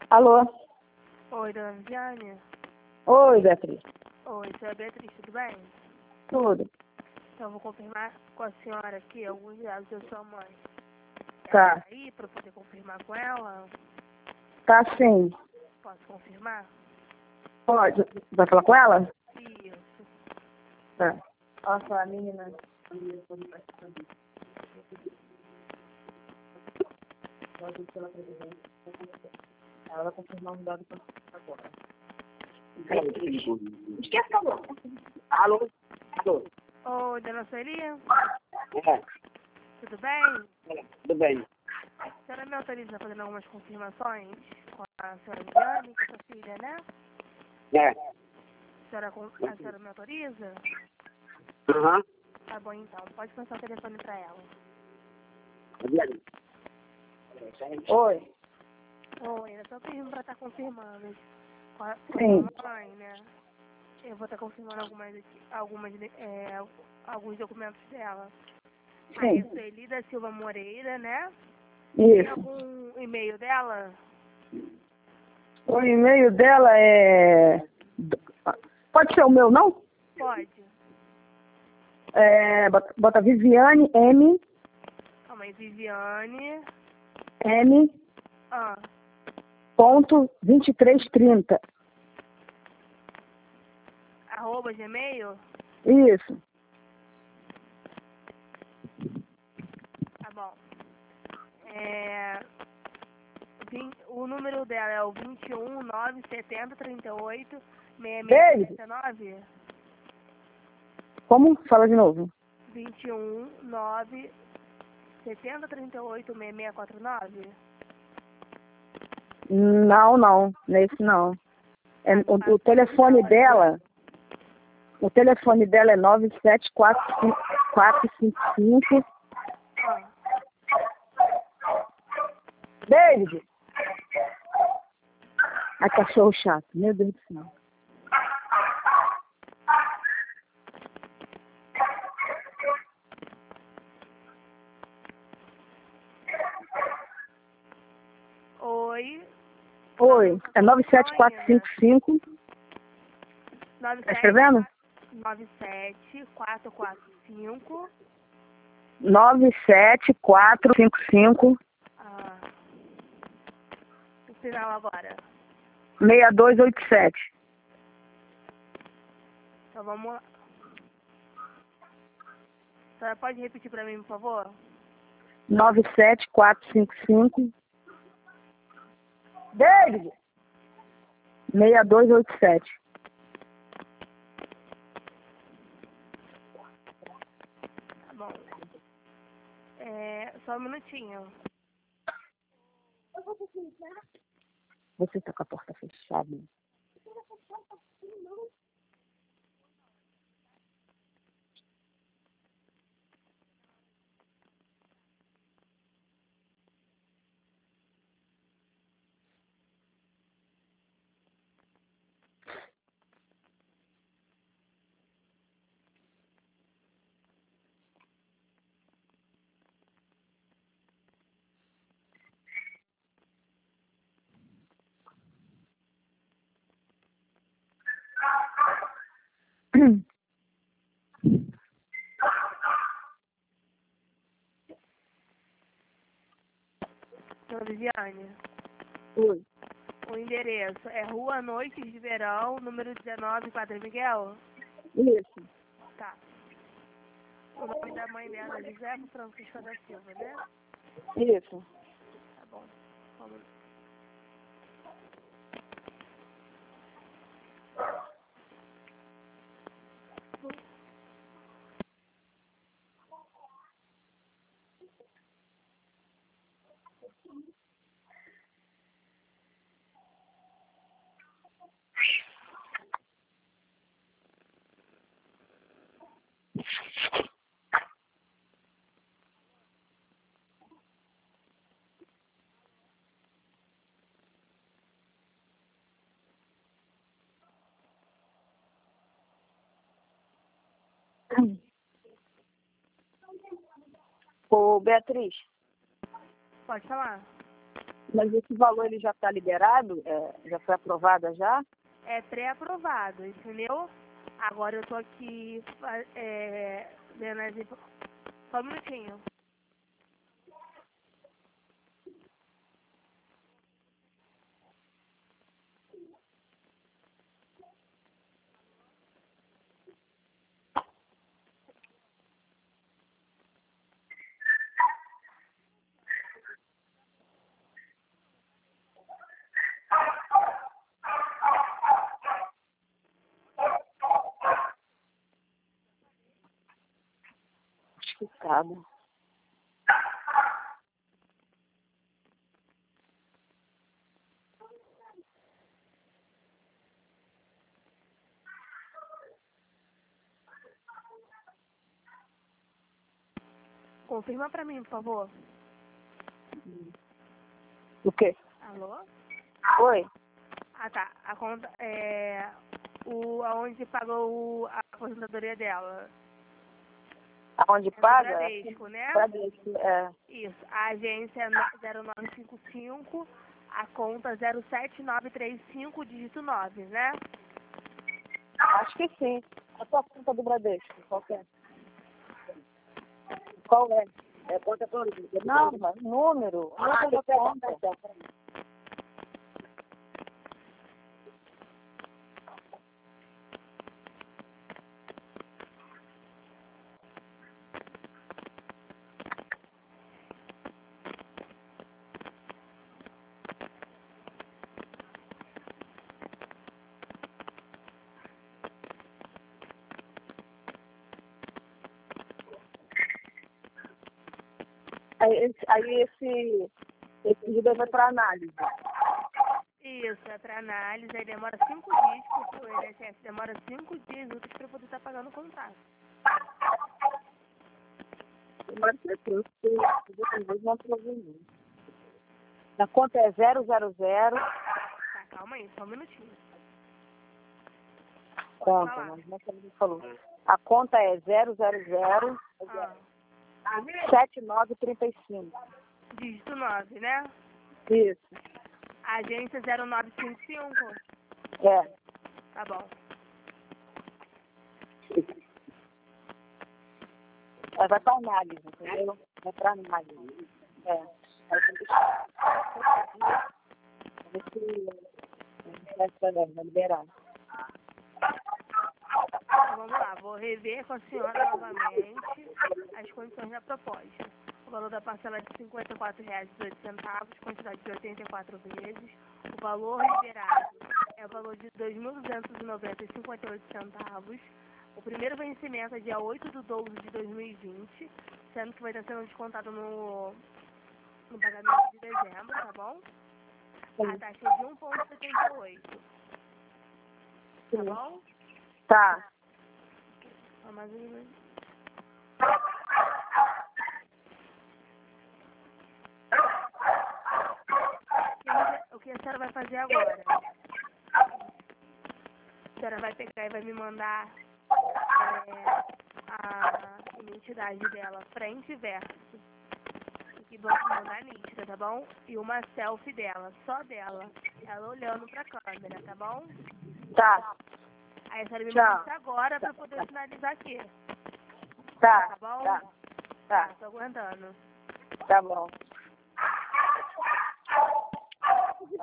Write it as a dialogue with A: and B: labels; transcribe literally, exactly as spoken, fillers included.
A: Alô?
B: Oi, dona Viviane.
A: Oi, Beatriz.
B: Oi, sou a Beatriz, tudo bem?
A: Tudo.
B: Então, eu vou confirmar com a senhora aqui alguns dados da sua mãe.
A: Tá.
B: Ela aí, para eu poder confirmar com ela?
A: Tá sim.
B: Posso confirmar?
A: Pode. Vai falar com ela?
B: Isso.
A: Tá. Nossa, a menina. Ela vai confirmar um dado agora. Esquece, alô. Alô? Alô?
B: Oi, dona Sueli,
C: É,
B: tudo bem?
C: é, tudo bem.
B: A senhora me autoriza a fazer algumas confirmações com a senhora Viviane, com a sua filha, né?
C: É.
B: A senhora, com- a senhora me autoriza?
C: Aham.
B: Tá bom, então. Pode passar o telefone para ela.
C: Viviane.
A: Oi.
B: Oi, eu só pedindo para estar confirmando com a, com a
A: Sim.
B: sua mãe, né? Eu vou estar confirmando algumas, aqui- algumas, é, alguns documentos dela. Aí,
A: Sim.
B: Sueli da Silva Moreira, né? Tem
A: Isso.
B: algum e-mail dela?
A: O e-mail dela é... Pode ser o meu, não?
B: Pode.
A: É, bota, bota Viviane M.
B: Calma aí, Viviane.
A: M.
B: Ah,
A: Ponto vinte e três trinta.
B: arroba Gmail?
A: Isso.
B: Tá bom. É, vim- o número dela é o vinte e um, nove, setenta, trinta e oito, sessenta e seis,
A: Beijo.
B: trinta e nove?
A: Como? Fala de novo.
B: vinte e um, nove, setenta, trinta e oito, sessenta e seis, quarenta e nove?
A: Não, não. Nesse não. É, o, o telefone dela... O telefone dela é nove sete quatro cinco quatro cinco cinco.
B: Ah,
A: David! Ai, cachorro chato. Meu Deus do céu.
B: oi.
A: Oi, é nove sete quatro cinco cinco. Tá escrevendo?
B: nove sete quatro quatro cinco.
A: nove sete quatro cinco cinco.
B: Ah, o final agora.
A: seis dois oito sete.
B: Então vamos lá. A senhora pode repetir para mim, por favor?
A: nove sete quatro cinco cinco. David! seis dois oito sete.
B: Tá bom. É, só um minutinho.
A: Você tá com a porta fechada.
B: Dona Viviane,
A: Oi.
B: o endereço é Rua Noites de Verão, número dezenove, Padre Miguel?
A: Isso.
B: Tá. O nome da mãe dela é Josefa Francisca da Silva, né?
A: Isso.
B: Tá bom. Vamos.
A: Ô, Beatriz,
B: Pode falar?
A: Mas esse valor ele já está liberado? É, já foi aprovado já?
B: É pré-aprovado, entendeu? Agora eu tô aqui fa- é, vendo as info- Só um minutinho.
A: Explicado.
B: Confirma pra mim, por favor.
A: O quê?
B: Alô?
A: Oi?
B: Ah, tá. A conta é o aonde pagou o- a aposentadoria dela.
A: Aonde
B: É no
A: paga?
B: Bradesco, né?
A: Bradesco, é.
B: Isso. A agência é no- zero nove cinco cinco, a conta zero sete nove três cinco, dígito nove, né?
A: Acho que sim. A sua conta do Bradesco, qual que é? Qual é?
C: É conta por
A: Não, mas número.
C: Ah,
A: Número da conta. Aí, esse, aí esse, esse pedido vai para análise.
B: Isso, é para análise, aí demora cinco dias, porque o I N S S demora cinco dias úteis para poder estar pagando o contrato.
A: Tomara que eu depois não problema. A conta é zero zero zero.
B: Tá, calma aí, só um minutinho.
A: Conta,
B: falar.
A: mas não é que ele falou. A conta é zero zero zero
B: Ah,
A: sete nove três cinco.
B: dígito nove, né?
A: Isso.
B: Agência zero nove cinco cinco.
A: É.
B: Tá bom.
A: Aí vai para análise, entendeu? Vai para análise. É. Aí tem que ver se vai vai liberar.
B: Então, vamos lá, vou rever com a senhora novamente as condições da proposta. O valor da parcela é de cinquenta e quatro reais e dezoito centavos, quantidade de oitenta e quatro vezes. O valor liberado é o valor de dois mil duzentos e noventa reais e cinquenta e oito centavos. O primeiro vencimento é dia oito de doze de dois mil e vinte, sendo que vai estar sendo descontado no, no pagamento de dezembro, tá bom? A taxa é de um vírgula setenta e oito. Tá bom?
A: Tá.
B: Ah, mais ou menos. O que a senhora vai fazer agora? A senhora vai pegar e vai me mandar é, a identidade dela, frente e verso. E vamos mandar nítida, tá bom? E uma selfie dela, só dela. Ela olhando pra câmera, tá bom?
A: Tá.
B: Aí a senhora me
A: Tchau.
B: manda isso agora pra poder finalizar aqui.
A: Tá.
B: Tá bom?
A: Tá.
B: Tá,
A: Tá.
B: tô aguentando.
A: Tá bom.